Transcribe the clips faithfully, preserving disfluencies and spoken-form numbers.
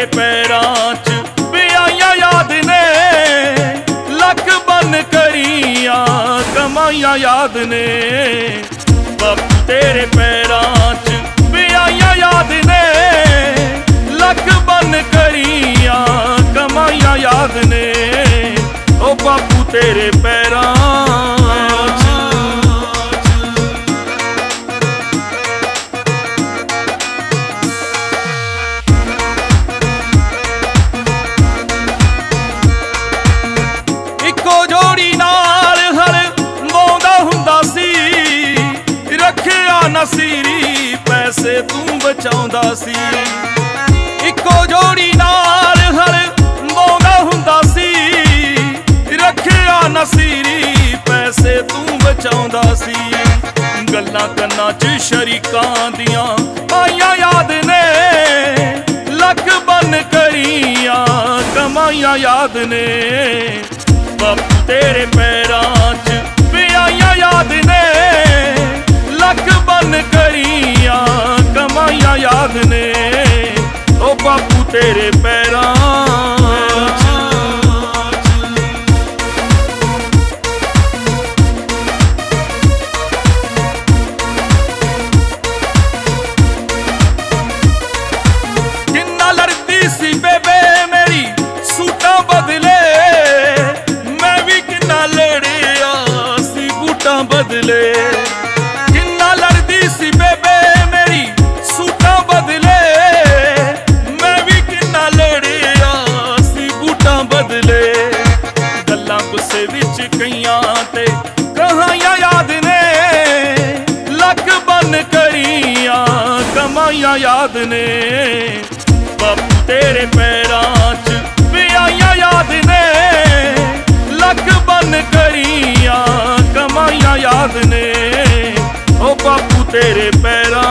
तेरे पैरां च विआइयां याद ने, लख बन करियां कमाइयां याद ने। बापू तेरे पैरां च विआइयां याद ने, लख बन करियां कमाइयां याद ने। ओ बापू तेरे पैरां ਸੀਰੀ ਪੈਸੇ ਤੂੰ ਬਚਾਉਂਦਾ ਸੀ। ਇੱਕੋ ਜੋੜੀ ਨਾਲ ਹਲ ਬਾਉਂਦਾ ਹੁੰਦਾ ਸੀ, ਰੱਖਿਆ ਨਸੀਰੀ ਪੈਸੇ ਤੂੰ ਬਚਾਉਂਦਾ ਸੀ। ਗੱਲਾਂ ਕੰਨਾਂ 'ਚ ਸ਼ਰੀਕਾਂ ਦੀਆਂ ਆਈਆਂ ਯਾਦ ਨੇ, ਲੱਖ ਬਨ ਕਰੀਆਂ ਕਮਾਈਆਂ ਯਾਦ ਨੇ। ਬਾਪੂ ਤੇਰੇ ਪੈਰਾਂ 'ਚ ਵਿਆਈਆਂ ਯਾਦ ਨੇ, लख बन करियां कमाइयां याद ने। ओ बापू तेरे पैरां किन्ना लड़दी सी बेबे मेरी सूटां बदले, मैं भी किन्ना लड़िया सी बूटां बदले। कईयां ते कहाइयां याद ने, लख बन करियां कमाइयां याद ने। बापू तेरे पैरां च विआइयां याद ने, लख बन करियां कमाइयां याद ने। ओ बापू तेरे पैरां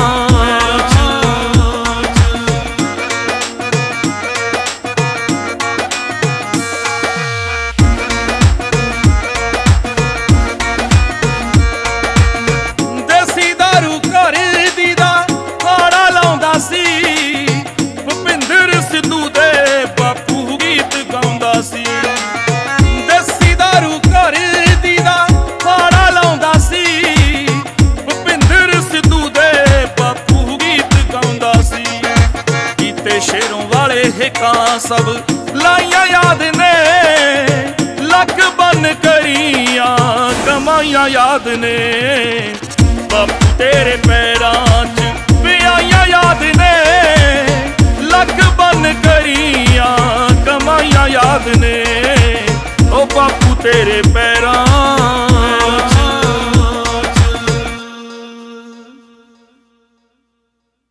शेरों वाले हिकां सब लाइयां याद ने, लख बन करियां कमाइयां याद ने। बापू तेरे पैरां च विआइयां याद ने, लख बन करियां कमाइयां याद ने। ओ बापू तेरे पैरां